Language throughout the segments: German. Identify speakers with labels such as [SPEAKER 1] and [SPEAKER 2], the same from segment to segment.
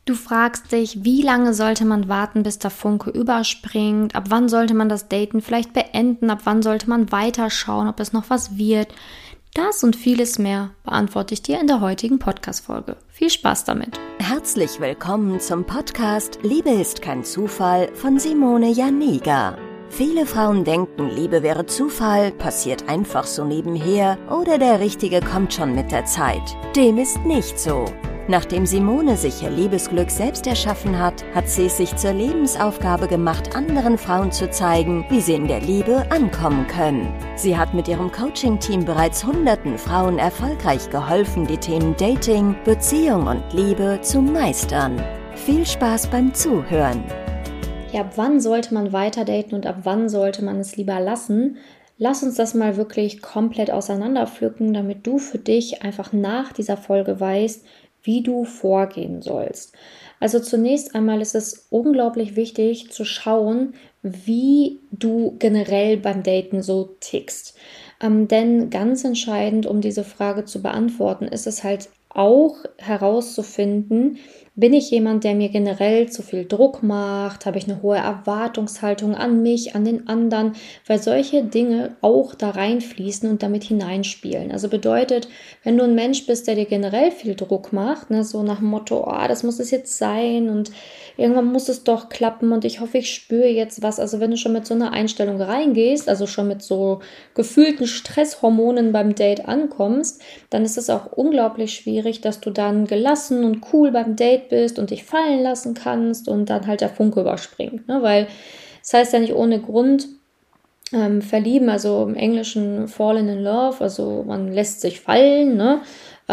[SPEAKER 1] Du fragst dich, wie lange sollte man warten, bis der Funke überspringt? Ab wann sollte man das Daten vielleicht beenden? Ab wann sollte man weiterschauen, ob es noch was wird? Das und vieles mehr beantworte ich dir in der heutigen Podcast-Folge. Viel Spaß damit!
[SPEAKER 2] Herzlich willkommen zum Podcast Liebe ist kein Zufall von Simone Janiga. Viele Frauen denken, Liebe wäre Zufall, passiert einfach so nebenher oder der Richtige kommt schon mit der Zeit. Dem ist nicht so. Nachdem Simone sich ihr Liebesglück selbst erschaffen hat, hat sie es sich zur Lebensaufgabe gemacht, anderen Frauen zu zeigen, wie sie in der Liebe ankommen können. Sie hat mit ihrem Coaching-Team bereits hunderten Frauen erfolgreich geholfen, die Themen Dating, Beziehung und Liebe zu meistern. Viel Spaß beim Zuhören!
[SPEAKER 1] Ja, ab wann sollte man weiter daten und ab wann sollte man es lieber lassen? Lass uns das mal wirklich komplett auseinanderpflücken, damit du für dich einfach nach dieser Folge weißt, wie du vorgehen sollst. Also zunächst einmal ist es unglaublich wichtig zu schauen, wie du generell beim Daten so tickst. Denn ganz entscheidend, um diese Frage zu beantworten, ist es halt auch herauszufinden, bin ich jemand, der mir generell zu viel Druck macht? Habe ich eine hohe Erwartungshaltung an mich, an den anderen? Weil solche Dinge auch da reinfließen und damit hineinspielen. Also bedeutet, wenn du ein Mensch bist, der dir generell viel Druck macht, ne, so nach dem Motto, das muss es jetzt sein und irgendwann muss es doch klappen und ich hoffe, ich spüre jetzt was. Also wenn du schon mit so einer Einstellung reingehst, also schon mit so gefühlten Stresshormonen beim Date ankommst, dann ist es auch unglaublich schwierig, dass du dann gelassen und cool beim Date bist und dich fallen lassen kannst und dann halt der Funke überspringt. Ne? Weil das heißt ja nicht ohne Grund verlieben, also im Englischen fallen in love, also man lässt sich fallen. Ne?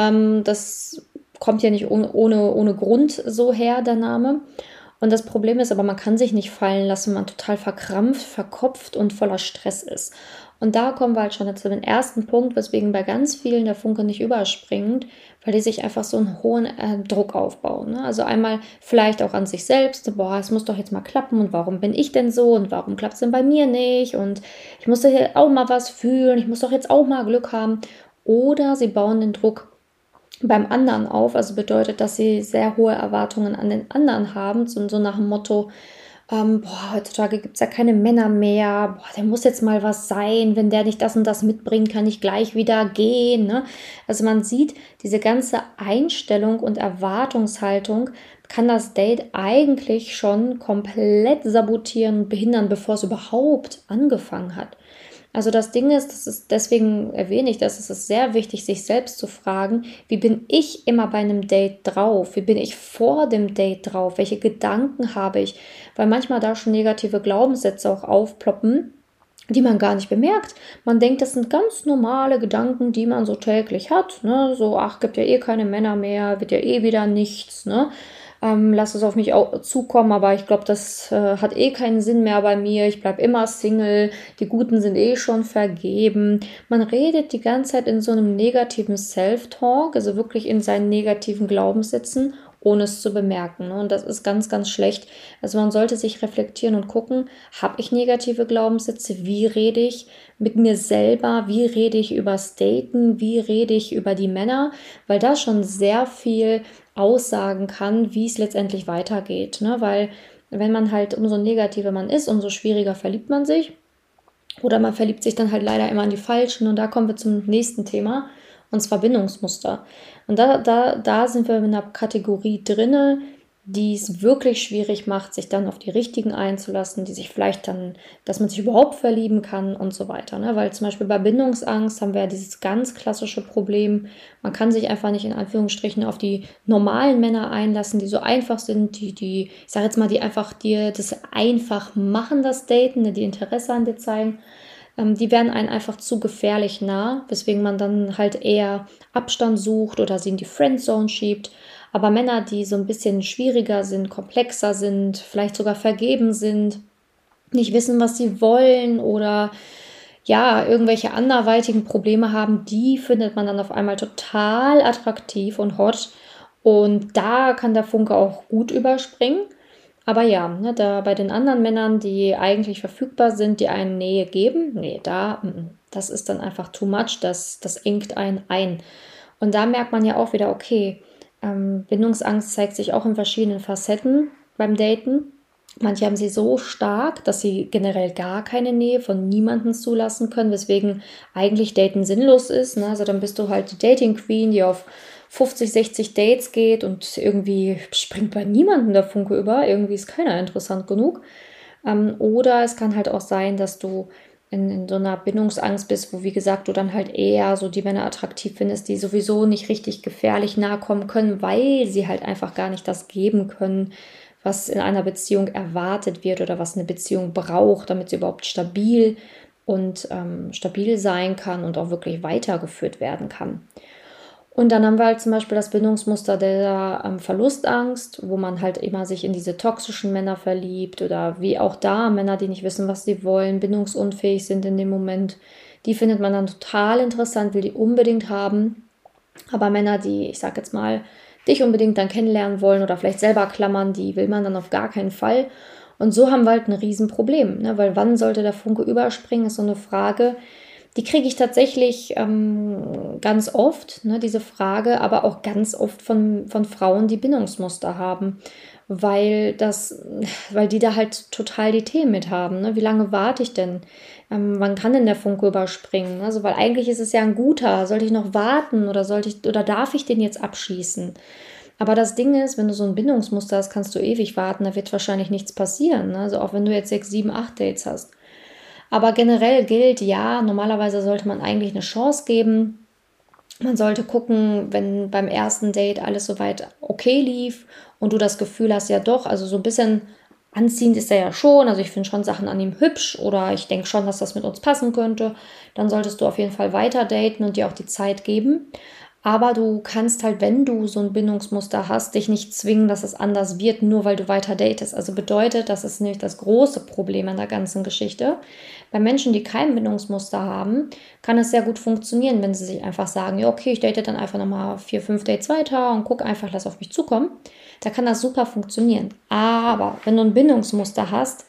[SPEAKER 1] Das kommt ja nicht ohne Grund so her, der Name. Und das Problem ist aber, man kann sich nicht fallen lassen, wenn man total verkrampft, verkopft und voller Stress ist. Und da kommen wir halt schon zu dem ersten Punkt, weswegen bei ganz vielen der Funke nicht überspringt, weil die sich einfach so einen hohen Druck aufbauen. Ne? Also einmal vielleicht auch an sich selbst, es muss doch jetzt mal klappen und warum bin ich denn so und warum klappt es denn bei mir nicht und ich muss doch hier auch mal was fühlen, ich muss doch jetzt auch mal Glück haben. Oder sie bauen den Druck beim anderen auf, also bedeutet, dass sie sehr hohe Erwartungen an den anderen haben, so nach dem Motto, heutzutage gibt es ja keine Männer mehr, der muss jetzt mal was sein, wenn der nicht das und das mitbringt, kann ich gleich wieder gehen. Ne? Also man sieht, diese ganze Einstellung und Erwartungshaltung kann das Date eigentlich schon komplett sabotieren und behindern, bevor es überhaupt angefangen hat. Also das Ding ist, deswegen erwähne ich das, es ist sehr wichtig, sich selbst zu fragen, wie bin ich immer bei einem Date drauf? Wie bin ich vor dem Date drauf? Welche Gedanken habe ich? Weil manchmal da schon negative Glaubenssätze auch aufploppen, die man gar nicht bemerkt. Man denkt, das sind ganz normale Gedanken, die man so täglich hat. Ne? So, gibt ja eh keine Männer mehr, wird ja eh wieder nichts, ne? Lass es auf mich auch zukommen, aber ich glaube, das hat eh keinen Sinn mehr bei mir. Ich bleibe immer Single, die Guten sind eh schon vergeben. Man redet die ganze Zeit in so einem negativen Self-Talk, also wirklich in seinen negativen Glaubenssätzen, ohne es zu bemerken. Ne? Und das ist ganz, ganz schlecht. Also man sollte sich reflektieren und gucken, habe ich negative Glaubenssätze? Wie rede ich mit mir selber? Wie rede ich übers Daten? Wie rede ich über die Männer? Weil das schon sehr viel aussagen kann, wie es letztendlich weitergeht. Ne? Weil wenn man halt, umso negativer man ist, umso schwieriger verliebt man sich. Oder man verliebt sich dann halt leider immer an die Falschen. Und da kommen wir zum nächsten Thema, und zwar Bindungsmuster. Und da sind wir in einer Kategorie drinne, die es wirklich schwierig macht, sich dann auf die Richtigen einzulassen, die sich vielleicht dann, dass man sich überhaupt verlieben kann und so weiter. Ne? Weil zum Beispiel bei Bindungsangst haben wir ja dieses ganz klassische Problem, man kann sich einfach nicht in Anführungsstrichen auf die normalen Männer einlassen, die so einfach sind, ich sage jetzt mal, die einfach dir das einfach machen, das Daten, die Interesse an dir zeigen. Die werden einen einfach zu gefährlich nah, weswegen man dann halt eher Abstand sucht oder sie in die Friendzone schiebt. Aber Männer, die so ein bisschen schwieriger sind, komplexer sind, vielleicht sogar vergeben sind, nicht wissen, was sie wollen oder ja, irgendwelche anderweitigen Probleme haben, die findet man dann auf einmal total attraktiv und hot. Und da kann der Funke auch gut überspringen. Aber ja, ne, da bei den anderen Männern, die eigentlich verfügbar sind, die einen Nähe geben, das ist dann einfach too much, das engt einen ein. Und da merkt man ja auch wieder, okay, Bindungsangst zeigt sich auch in verschiedenen Facetten beim Daten. Manche haben sie so stark, dass sie generell gar keine Nähe von niemandem zulassen können, weswegen eigentlich Daten sinnlos ist. Ne? Also dann bist du halt die Dating Queen, die auf 50, 60 Dates geht und irgendwie springt bei niemandem der Funke über. Irgendwie ist keiner interessant genug. Oder es kann halt auch sein, dass du in so einer Bindungsangst bist, wo, wie gesagt, du dann halt eher so die Männer attraktiv findest, die sowieso nicht richtig gefährlich nahe kommen können, weil sie halt einfach gar nicht das geben können, was in einer Beziehung erwartet wird oder was eine Beziehung braucht, damit sie überhaupt stabil und stabil sein kann und auch wirklich weitergeführt werden kann. Und dann haben wir halt zum Beispiel das Bindungsmuster der Verlustangst, wo man halt immer sich in diese toxischen Männer verliebt oder wie auch da Männer, die nicht wissen, was sie wollen, bindungsunfähig sind in dem Moment. Die findet man dann total interessant, will die unbedingt haben. Aber Männer, die, ich sag jetzt mal, dich unbedingt dann kennenlernen wollen oder vielleicht selber klammern, die will man dann auf gar keinen Fall. Und so haben wir halt ein Riesenproblem, ne? Weil wann sollte der Funke überspringen, ist so eine Frage. Die kriege ich tatsächlich ganz oft, ne, diese Frage, aber auch ganz oft von Frauen, die Bindungsmuster haben, weil die da halt total die Themen mit haben. Ne? Wie lange warte ich denn? Wann kann denn der Funke überspringen? Also, weil eigentlich ist es ja ein guter. Sollte ich noch warten oder darf ich den jetzt abschließen? Aber das Ding ist, wenn du so ein Bindungsmuster hast, kannst du ewig warten, da wird wahrscheinlich nichts passieren. Ne? Also auch wenn du jetzt 6, 7, 8 Dates hast. Aber generell gilt, ja, normalerweise sollte man eigentlich eine Chance geben. Man sollte gucken, wenn beim ersten Date alles soweit okay lief und du das Gefühl hast, ja doch, also so ein bisschen anziehend ist er ja schon, also ich finde schon Sachen an ihm hübsch oder ich denke schon, dass das mit uns passen könnte, dann solltest du auf jeden Fall weiter daten und dir auch die Zeit geben. Aber du kannst halt, wenn du so ein Bindungsmuster hast, dich nicht zwingen, dass es anders wird, nur weil du weiter datest. Also bedeutet, das ist nämlich das große Problem an der ganzen Geschichte. Bei Menschen, die kein Bindungsmuster haben, kann es sehr gut funktionieren, wenn sie sich einfach sagen, ja okay, ich date dann einfach nochmal 4, 5 Dates weiter und gucke einfach, lass auf mich zukommen. Da kann das super funktionieren. Aber wenn du ein Bindungsmuster hast,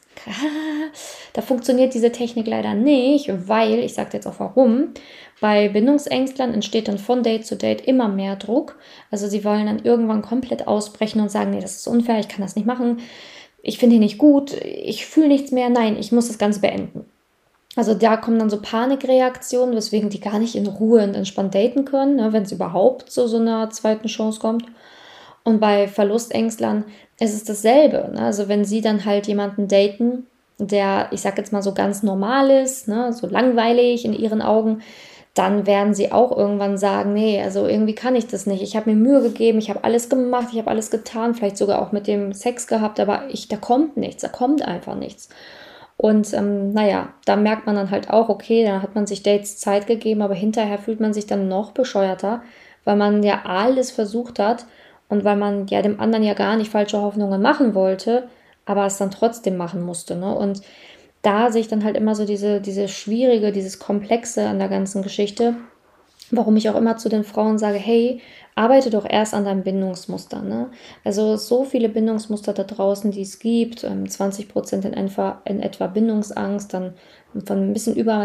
[SPEAKER 1] da funktioniert diese Technik leider nicht, weil, ich sage jetzt auch warum, bei Bindungsängstlern entsteht dann von Date zu Date immer mehr Druck. Also sie wollen dann irgendwann komplett ausbrechen und sagen, nee, das ist unfair, ich kann das nicht machen, ich finde ihn nicht gut, ich fühle nichts mehr, nein, ich muss das Ganze beenden. Also da kommen dann so Panikreaktionen, weswegen die gar nicht in Ruhe und entspannt daten können, ne, wenn es überhaupt zu so einer zweiten Chance kommt. Und bei Verlustängstlern ist es dasselbe. Ne? Also wenn sie dann halt jemanden daten, der, ich sag jetzt mal so ganz normal ist, ne, so langweilig in ihren Augen, dann werden sie auch irgendwann sagen, nee, also irgendwie kann ich das nicht. Ich habe mir Mühe gegeben, ich habe alles gemacht, ich habe alles getan, vielleicht sogar auch mit dem Sex gehabt, aber da kommt nichts, da kommt einfach nichts. Und naja, da merkt man dann halt auch, okay, da hat man sich Dates Zeit gegeben, aber hinterher fühlt man sich dann noch bescheuerter, weil man ja alles versucht hat und weil man ja dem anderen ja gar nicht falsche Hoffnungen machen wollte, aber es dann trotzdem machen musste. Ne? Und da sehe ich dann halt immer so diese schwierige, dieses Komplexe an der ganzen Geschichte, warum ich auch immer zu den Frauen sage, hey, arbeite doch erst an deinem Bindungsmuster. Ne? Also so viele Bindungsmuster da draußen, die es gibt, 20% in etwa Bindungsangst, dann von ein bisschen über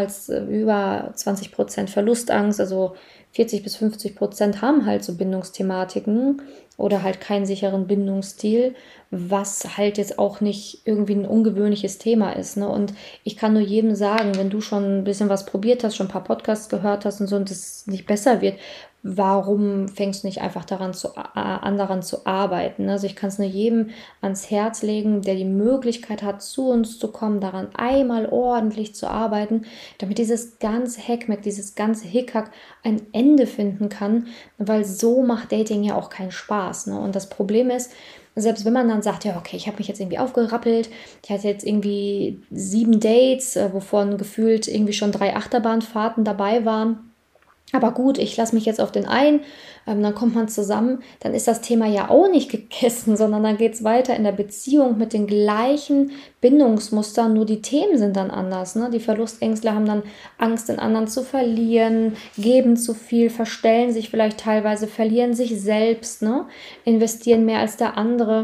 [SPEAKER 1] 20% Verlustangst, also 40-50% haben halt so Bindungsthematiken oder halt keinen sicheren Bindungsstil, was halt jetzt auch nicht irgendwie ein ungewöhnliches Thema ist. Ne? Und ich kann nur jedem sagen, wenn du schon ein bisschen was probiert hast, schon ein paar Podcasts gehört hast und so und es nicht besser wird, warum fängst du nicht einfach daran zu arbeiten? Also ich kann es nur jedem ans Herz legen, der die Möglichkeit hat, zu uns zu kommen, daran einmal ordentlich zu arbeiten, damit dieses ganze Heckmeck, dieses ganze Hickhack ein Ende finden kann, weil so macht Dating ja auch keinen Spaß. Ne? Und das Problem ist, selbst wenn man dann sagt, ja okay, ich habe mich jetzt irgendwie aufgerappelt, ich hatte jetzt irgendwie 7 Dates, wovon gefühlt irgendwie schon 3 Achterbahnfahrten dabei waren, aber gut, ich lasse mich jetzt auf den ein, dann kommt man zusammen, dann ist das Thema ja auch nicht gegessen, sondern dann geht es weiter in der Beziehung mit den gleichen Bindungsmustern, nur die Themen sind dann anders. Ne? Die Verlustängstler haben dann Angst, den anderen zu verlieren, geben zu viel, verstellen sich vielleicht teilweise, verlieren sich selbst, ne? Investieren mehr als der andere.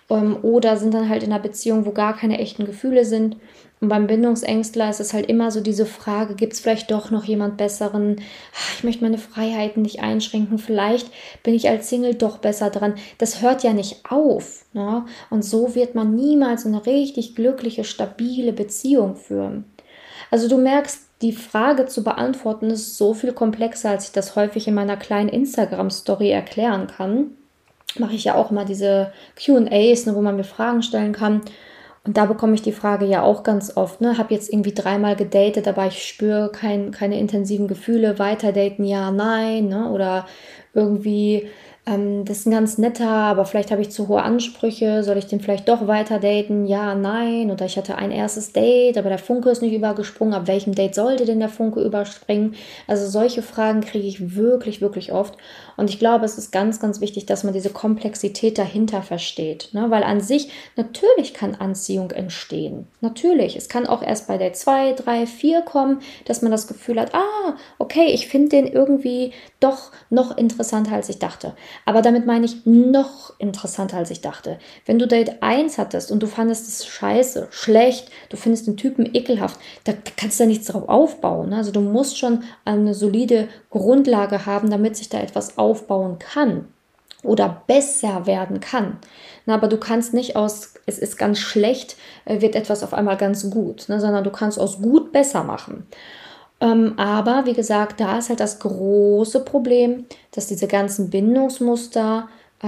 [SPEAKER 1] oder sind dann halt in einer Beziehung, wo gar keine echten Gefühle sind. Und beim Bindungsängstler ist es halt immer so diese Frage, gibt es vielleicht doch noch jemand Besseren? Ich möchte meine Freiheiten nicht einschränken, vielleicht bin ich als Single doch besser dran. Das hört ja nicht auf, ne? Und so wird man niemals eine richtig glückliche, stabile Beziehung führen. Also du merkst, die Frage zu beantworten ist so viel komplexer, als ich das häufig in meiner kleinen Instagram-Story erklären kann. Mache ich ja auch immer diese Q&As, ne, wo man mir Fragen stellen kann. Und da bekomme ich die Frage ja auch ganz oft, ne? Habe jetzt irgendwie 3-mal gedatet, aber ich spüre keine intensiven Gefühle, weiter daten, ja, nein, ne? Oder irgendwie, das ist ein ganz netter, aber vielleicht habe ich zu hohe Ansprüche, soll ich den vielleicht doch weiter daten, ja, nein? Oder ich hatte ein erstes Date, aber der Funke ist nicht übergesprungen, ab welchem Date sollte denn der Funke überspringen? Also solche Fragen kriege ich wirklich, wirklich oft. Und ich glaube, es ist ganz, ganz wichtig, dass man diese Komplexität dahinter versteht, ne? Weil an sich, natürlich kann Anziehung entstehen. Natürlich. Es kann auch erst bei Date 2, 3, 4 kommen, dass man das Gefühl hat, okay, ich finde den irgendwie doch noch interessanter, als ich dachte. Aber damit meine ich noch interessanter, als ich dachte. Wenn du Date 1 hattest und du fandest es scheiße, schlecht, du findest den Typen ekelhaft, da kannst du ja nichts drauf aufbauen. Ne? Also du musst schon eine solide Grundlage haben, damit sich da etwas aufbauen kann oder besser werden kann. Na, aber du kannst nicht aus, es ist ganz schlecht, wird etwas auf einmal ganz gut, ne? Sondern du kannst aus gut besser machen. Aber wie gesagt, da ist halt das große Problem, dass diese ganzen Bindungsmuster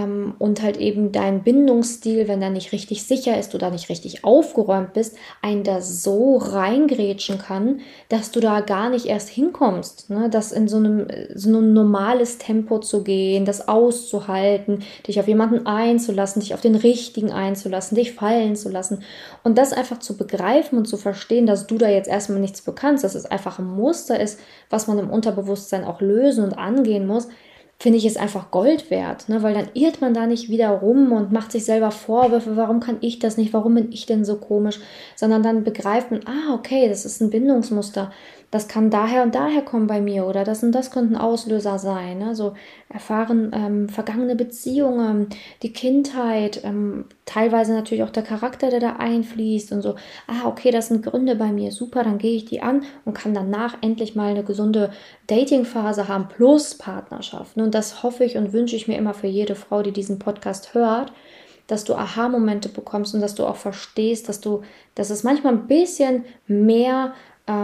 [SPEAKER 1] und halt eben dein Bindungsstil, wenn er nicht richtig sicher ist oder nicht richtig aufgeräumt bist, einen da so reingrätschen kann, dass du da gar nicht erst hinkommst, ne? Das in so einem normales Tempo zu gehen, das auszuhalten, dich auf jemanden einzulassen, dich auf den Richtigen einzulassen, dich fallen zu lassen und das einfach zu begreifen und zu verstehen, dass du da jetzt erstmal nichts für kannst, dass es einfach ein Muster ist, was man im Unterbewusstsein auch lösen und angehen muss, finde ich es einfach Gold wert, ne? Weil dann irrt man da nicht wieder rum und macht sich selber Vorwürfe, warum kann ich das nicht, warum bin ich denn so komisch, sondern dann begreift man, okay, das ist ein Bindungsmuster, das kann daher und daher kommen bei mir oder das und das könnte ein Auslöser sein, ne? So erfahren vergangene Beziehungen, die Kindheit, teilweise natürlich auch der Charakter, der da einfließt und so, okay, das sind Gründe bei mir, super, dann gehe ich die an und kann danach endlich mal eine gesunde Datingphase haben plus Partnerschaft. Und das hoffe ich und wünsche ich mir immer für jede Frau, die diesen Podcast hört, dass du Aha-Momente bekommst und dass du auch verstehst, dass es manchmal ein bisschen mehr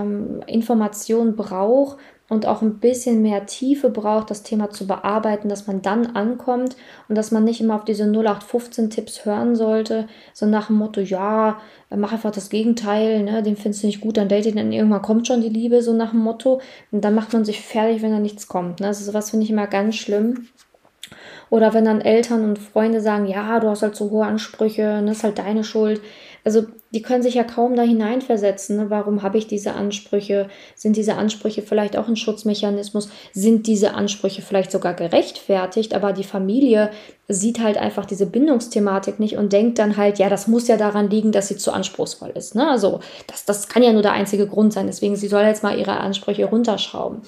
[SPEAKER 1] Information braucht und auch ein bisschen mehr Tiefe braucht, das Thema zu bearbeiten, dass man dann ankommt und dass man nicht immer auf diese 0815-Tipps hören sollte, so nach dem Motto, ja, mach einfach das Gegenteil, ne, den findest du nicht gut, dann date ihn, dann irgendwann kommt schon die Liebe, so nach dem Motto. Und dann macht man sich fertig, wenn da nichts kommt. Ne? Also sowas finde ich immer ganz schlimm. Oder wenn dann Eltern und Freunde sagen, ja, du hast halt so hohe Ansprüche, das ist halt deine Schuld. Also die können sich ja kaum da hineinversetzen. Ne? Warum habe ich diese Ansprüche? Sind diese Ansprüche vielleicht auch ein Schutzmechanismus? Sind diese Ansprüche vielleicht sogar gerechtfertigt? Aber die Familie sieht halt einfach diese Bindungsthematik nicht und denkt dann halt, ja, das muss ja daran liegen, dass sie zu anspruchsvoll ist. Ne? Also das kann ja nur der einzige Grund sein. Deswegen, sie soll jetzt mal ihre Ansprüche runterschrauben.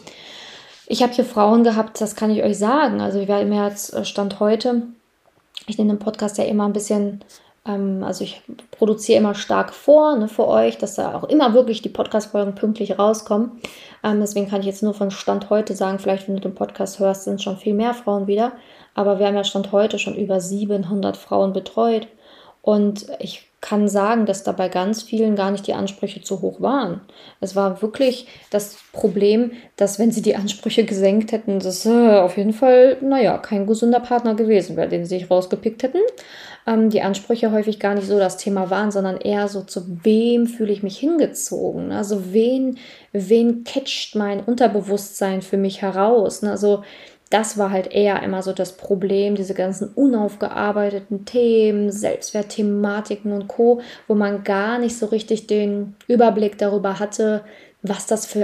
[SPEAKER 1] Ich habe hier Frauen gehabt, das kann ich euch sagen. Also wir haben jetzt Stand heute, ich nehme den Podcast ja immer ein bisschen, also ich produziere immer stark vor, ne, für euch, dass da auch immer wirklich die Podcast-Folgen pünktlich rauskommen. Deswegen kann ich jetzt nur von Stand heute sagen, vielleicht wenn du den Podcast hörst, sind schon viel mehr Frauen wieder. Aber wir haben ja Stand heute schon über 700 Frauen betreut. Und ich kann sagen, dass da bei ganz vielen gar nicht die Ansprüche zu hoch waren. Es war wirklich das Problem, dass wenn sie die Ansprüche gesenkt hätten, das auf jeden Fall, kein gesunder Partner gewesen wäre, den sie sich rausgepickt hätten. Die Ansprüche häufig gar nicht so das Thema waren, sondern eher so, zu wem fühle ich mich hingezogen? Also wen catcht mein Unterbewusstsein für mich heraus? Also das war halt eher immer so das Problem, diese ganzen unaufgearbeiteten Themen, Selbstwertthematiken und Co., wo man gar nicht so richtig den Überblick darüber hatte, was das für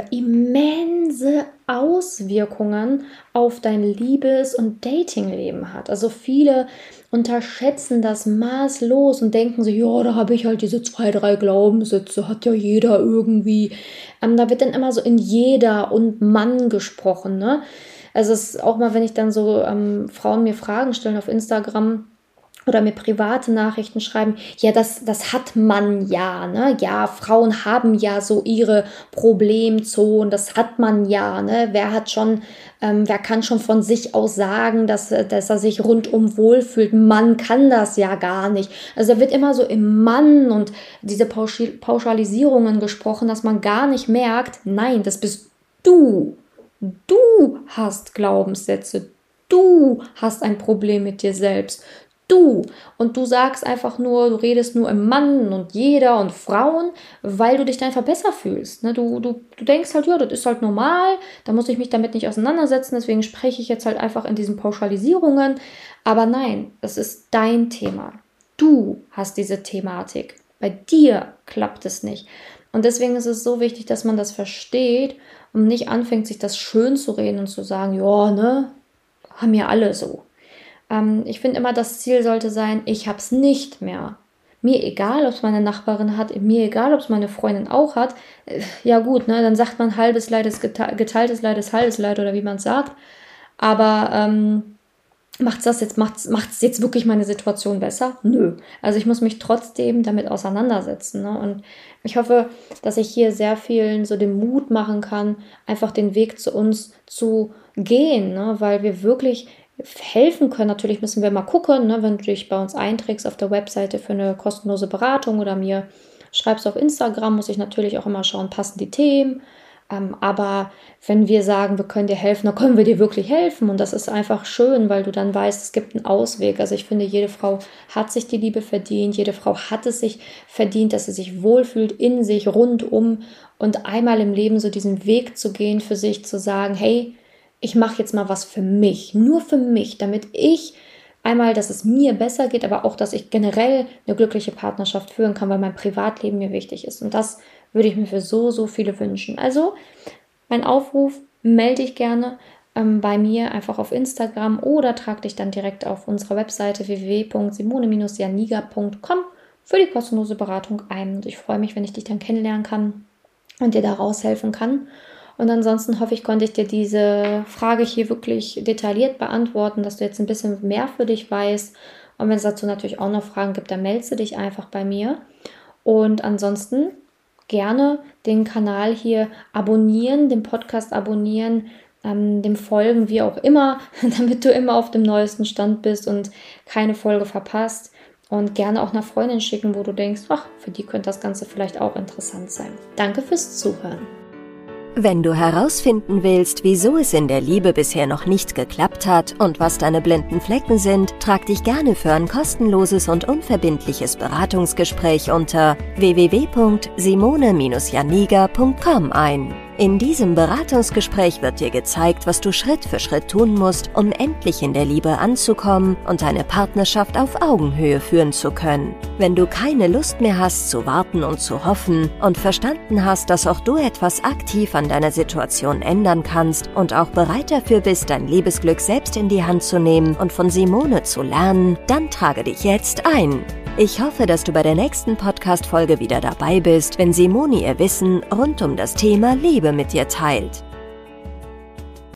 [SPEAKER 1] immense Auswirkungen auf dein Liebes- und Datingleben hat. Also viele unterschätzen das maßlos und denken sich, ja, da habe ich halt diese 2, 3 Glaubenssätze, hat ja jeder irgendwie. Da wird dann immer so in jeder und Mann gesprochen, ne? Also es ist auch mal, wenn ich dann so Frauen mir Fragen stellen auf Instagram oder mir private Nachrichten schreiben, ja, das hat man ja, ne? Ja, Frauen haben ja so ihre Problemzonen, das hat man ja, ne? Wer kann schon von sich aus sagen, dass er sich rundum wohlfühlt? Man kann das ja gar nicht. Also da wird immer so im Mann und diese Pauschalisierungen gesprochen, dass man gar nicht merkt, nein, das bist du. Du hast Glaubenssätze. Du hast ein Problem mit dir selbst. Und du sagst einfach nur, du redest nur im Mann und jeder und Frauen, weil du dich dann einfach besser fühlst. Ne? Du denkst halt, ja, das ist halt normal, da muss ich mich damit nicht auseinandersetzen, deswegen spreche ich jetzt halt einfach in diesen Pauschalisierungen. Aber nein, das ist dein Thema. Du hast diese Thematik. Bei dir klappt es nicht. Und deswegen ist es so wichtig, dass man das versteht und nicht anfängt, sich das schön zu reden und zu sagen, ja, ne, haben ja alle so. Ich finde immer, das Ziel sollte sein, ich habe es nicht mehr. Mir egal, ob es meine Nachbarin hat, mir egal, ob es meine Freundin auch hat. Ja gut, ne, dann sagt man halbes Leid ist geteiltes Leid ist halbes Leid oder wie man es sagt. Aber macht's jetzt wirklich meine Situation besser? Nö. Also ich muss mich trotzdem damit auseinandersetzen. Ne? Und ich hoffe, dass ich hier sehr vielen so den Mut machen kann, einfach den Weg zu uns zu gehen, ne? Weil wir wirklich helfen können. Natürlich müssen wir mal gucken, ne, wenn du dich bei uns einträgst auf der Webseite für eine kostenlose Beratung oder mir schreibst auf Instagram, muss ich natürlich auch immer schauen, passen die Themen. Aber wenn wir sagen, wir können dir helfen, dann können wir dir wirklich helfen. Und das ist einfach schön, weil du dann weißt, es gibt einen Ausweg. Also ich finde, jede Frau hat sich die Liebe verdient. Jede Frau hat es sich verdient, dass sie sich wohlfühlt in sich, rundum. Und einmal im Leben so diesen Weg zu gehen, für sich zu sagen, hey, ich mache jetzt mal was für mich, nur für mich, damit ich einmal, dass es mir besser geht, aber auch, dass ich generell eine glückliche Partnerschaft führen kann, weil mein Privatleben mir wichtig ist. Und das würde ich mir für so, so viele wünschen. Also, mein Aufruf, melde dich gerne bei mir einfach auf Instagram oder trag dich dann direkt auf unserer Webseite www.simone-janiga.com für die kostenlose Beratung ein. Und ich freue mich, wenn ich dich dann kennenlernen kann und dir da raushelfen kann. Und ansonsten hoffe ich, konnte ich dir diese Frage hier wirklich detailliert beantworten, dass du jetzt ein bisschen mehr für dich weißt. Und wenn es dazu natürlich auch noch Fragen gibt, dann meldest du dich einfach bei mir. Und ansonsten gerne den Kanal hier abonnieren, den Podcast abonnieren, dem folgen, wie auch immer, damit du immer auf dem neuesten Stand bist und keine Folge verpasst. Und gerne auch einer Freundin schicken, wo du denkst, ach, für die könnte das Ganze vielleicht auch interessant sein. Danke fürs Zuhören.
[SPEAKER 2] Wenn du herausfinden willst, wieso es in der Liebe bisher noch nicht geklappt hat und was deine blinden Flecken sind, trag dich gerne für ein kostenloses und unverbindliches Beratungsgespräch unter www.simone-janiga.com ein. In diesem Beratungsgespräch wird dir gezeigt, was du Schritt für Schritt tun musst, um endlich in der Liebe anzukommen und deine Partnerschaft auf Augenhöhe führen zu können. Wenn du keine Lust mehr hast zu warten und zu hoffen und verstanden hast, dass auch du etwas aktiv an deiner Situation ändern kannst und auch bereit dafür bist, dein Liebesglück selbst in die Hand zu nehmen und von Simone zu lernen, dann trage dich jetzt ein. Ich hoffe, dass du bei der nächsten Podcast-Folge wieder dabei bist, wenn Simone ihr Wissen rund um das Thema Liebe mit dir teilt.